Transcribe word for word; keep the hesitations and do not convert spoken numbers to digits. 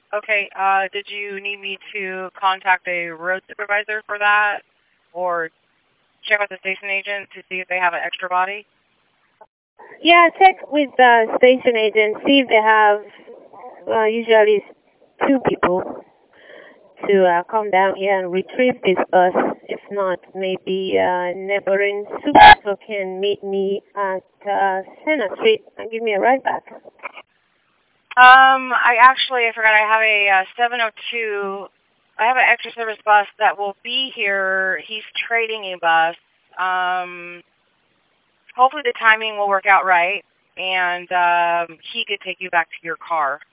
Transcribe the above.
Okay, uh, did you need me to contact a road supervisor for that? Or check with the station agent to see if they have an extra body? Yeah, check with the station agent, see if they have uh, usually two people to uh, come down here and retrieve this bus. If not, maybe uh, neighboring supervisor can meet me at uh, Senna Street and give me a ride back. Um, I actually, I forgot I have a uh, seven oh two, I have an extra service bus that will be here. He's trading a bus. Um, hopefully the timing will work out right, and um, he could take you back to your car.